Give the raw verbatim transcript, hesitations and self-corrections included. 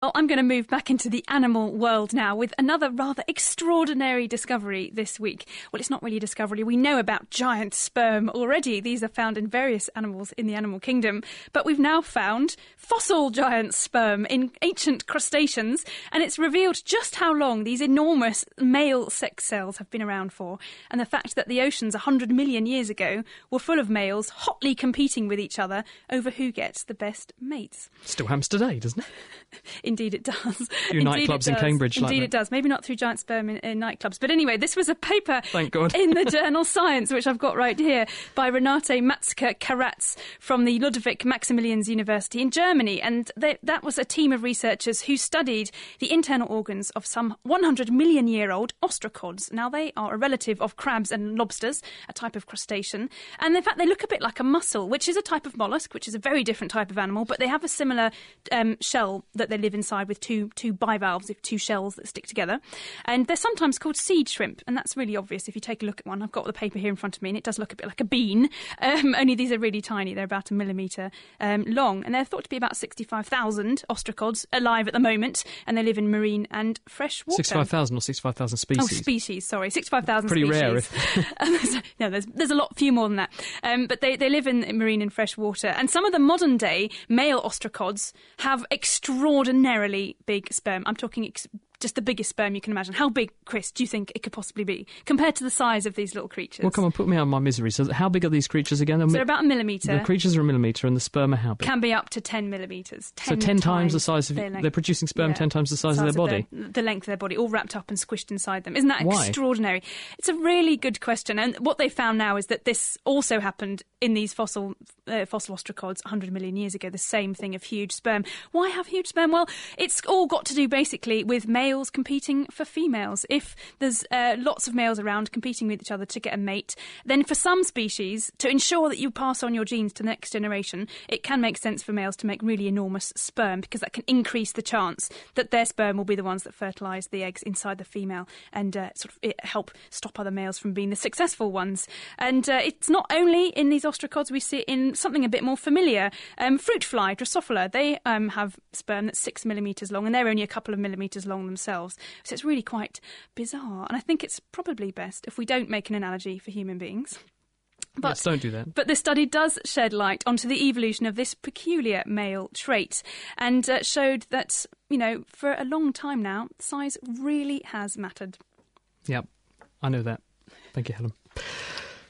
Well, I'm going to move back into the animal world now with another rather extraordinary discovery this week. Well, it's not really a discovery. We know about giant sperm already. These are found in various animals in the animal kingdom. But we've now found fossil giant sperm in ancient crustaceans, and it's revealed just how long these enormous male sex cells have been around for, and the fact that the oceans one hundred million years ago were full of males hotly competing with each other over who gets the best mates. Still happens today, doesn't it? Indeed it does. A few nightclubs in Cambridge. Indeed like it does. Maybe not through giant sperm in, in nightclubs. But anyway, this was a paper Thank God. in the journal Science, which I've got right here, by Renate Matzke-Karatz from the Ludwig Maximilians University in Germany. And they, that was a team of researchers who studied the internal organs of some one hundred million year old ostracods. Now, they are a relative of crabs and lobsters, a type of crustacean. And in fact, they look a bit like a mussel, which is a type of mollusk, which is a very different type of animal, but they have a similar um, shell that they live inside with two two bivalves, with two shells that stick together. And they're sometimes called seed shrimp, and that's really obvious if you take a look at one. I've got the paper here in front of me, and it does look a bit like a bean, um, only these are really tiny. They're about a millimetre um, long, and they're thought to be about sixty-five thousand ostracods alive at the moment, and they live in marine and fresh water. sixty-five thousand or sixty-five thousand species? Oh, species, sorry. sixty-five thousand Pretty species. rare. If... no, there's, there's a lot, few more than that. Um, but they, they live in marine and fresh water. And some of the modern day male ostracods have extraordinarily big sperm. I'm talking ex- just the biggest sperm you can imagine. How big, Chris, do you think it could possibly be compared to the size of these little creatures? Well, come on, put me out of my misery. So how big are these creatures again? So they're about a millimetre. The creatures are a millimetre and the sperm are how big? Can be up to ten millimetres. So ten times the size of... They're producing sperm yeah. ten times the size, size of their body? Of their, the length of their body, all wrapped up and squished inside them. Isn't that Why? extraordinary? It's a really good question. And what they found now is that this also happened in these fossil uh, fossil ostracods one hundred million years ago, the same thing of huge sperm. Why have huge sperm? Well, it's all got to do basically with males competing for females. If there's uh, lots of males around competing with each other to get a mate, then for some species, to ensure that you pass on your genes to the next generation, it can make sense for males to make really enormous sperm, because that can increase the chance that their sperm will be the ones that fertilise the eggs inside the female and uh, sort of it help stop other males from being the successful ones. And uh, it's not only in these ostracods, we see it in something a bit more familiar. Um, fruit fly, Drosophila, they um, have sperm that's six millimetres long, and they're only a couple of millimetres long themselves. So it's really quite bizarre. And I think it's probably best if we don't make an analogy for human beings. But, yes, don't do that. But the study does shed light onto the evolution of this peculiar male trait, and uh, showed that, you know, for a long time now, size really has mattered. Yep, I know that. Thank you, Helen.